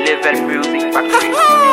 Level Music Factory.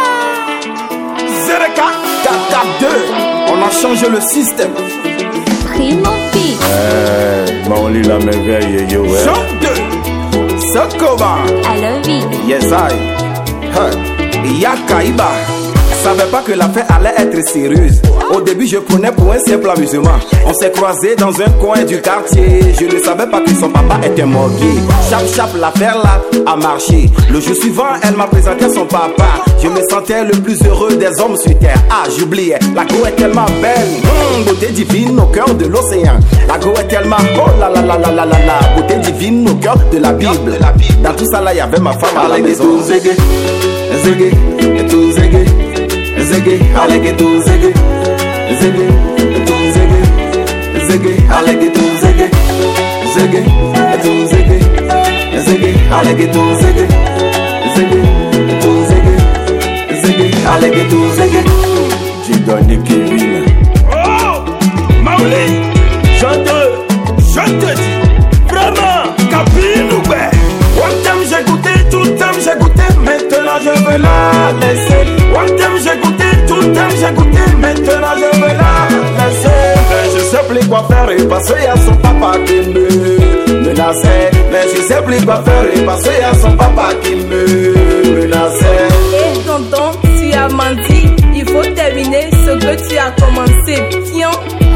ZK 442, on a changé le système. Primo Beat. On lit la merveille, yo. Jean 2, Sokoba. I love it. Yes, I. Yakaiba. Savais pas que l'affaire allait être sérieuse. Au début je prenais pour un simple amusement. On s'est croisés dans un coin du quartier. Je ne savais pas que son papa était morgué. Chap l'affaire là a marché. Le jour suivant elle m'a présenté son papa. Je me sentais le plus heureux des hommes sur terre. Ah j'oubliais, la go est tellement belle, beauté divine au cœur de l'océan. La go est tellement, oh la la la la la la la, beauté divine au cœur de la Bible. Dans tout ça là y avait ma femme à la maison. Zégué, zégué, et tout zégué. Zégué, allez get tout zégué, zégué, tout zégué, zégué, allez get tout zégué, zégué, tout zégué, zégué, allez get tout zégué, zégué, tout zégué, zégué, allez get tout zégué. Tu donnes Kevin. Oh, Maouli, je te dis, vraiment, Capine ou ben, one time j'ai goûté, tout time j'ai goûté, maintenant je veux la laisser. One time j'ai goûté, tout time j'ai goûté, maintenant je veux la laisser. Mais je sais plus quoi faire et parce qu'il y a son papa qui me menaçait. Mais je sais plus quoi faire et parce qu'il y a son papa qui me menaçait. Et tonton, tu as menti, il faut terminer ce que tu as commencé. Tiens.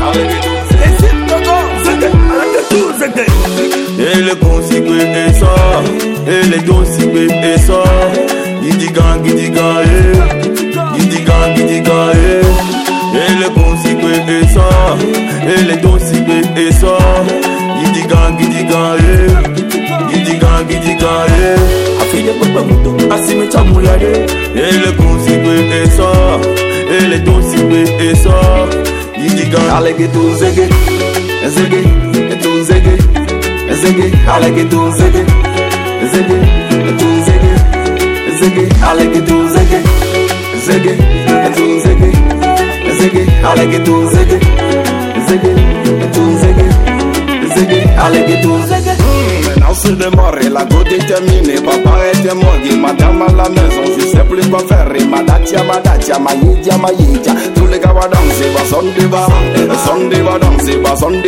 Et le consigne et ça, et les consignes et ça. Gidigan, gidigan, gidigan, gidigan, et le consigne et ça, et les consignes et ça. Gidigan, gidigan, gidigan, gidigan, afile papa muto, asime chamulade. Et le consigne et ça, et les consignes et ça. Gidigan, allez get tout zégué, zégué, et tout zégué, zégué, allez get tout zégué, zégué, et tout zégué. Zégué, allez get tout zégué, zégué, tout zégué, zégué, allez get tout zégué, zégué, tout zégué, zégué, allez get tout zégué. Maintenant c'est démarré, la go déterminée, papa était morgué, madame à la maison, je sais plus quoi faire, et madatia, maïdia, maïdia, tous les gars vont danser, va sonde va danser, va sonde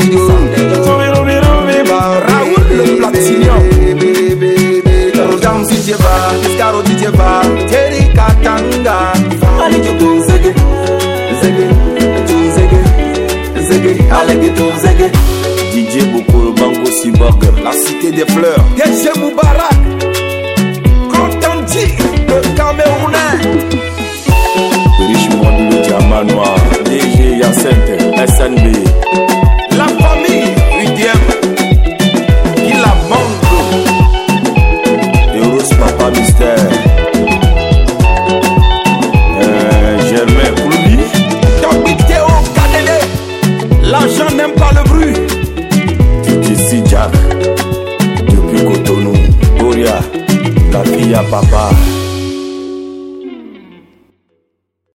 Raoul le platinium. Rodam si je va, Piscaro si je va, Terry Katanga. Allez get tout zégué, zégué, tout zégué, zégué, allez get tout zégué. DJ Bokoro Bango Cyborg, la cité des fleurs. Gégé Moubarak, Contenti, le Camerounais. Richmond le diamant noir, DG Yacinthe, SNB. La famille, 8e, qui la banque. Eros Papa Mystère. Germain Kouloubi. Topiteo Kadele, l'argent n'aime pas le bruit. Jesse Jack, depuis Cotonou, Goria, la fille à papa.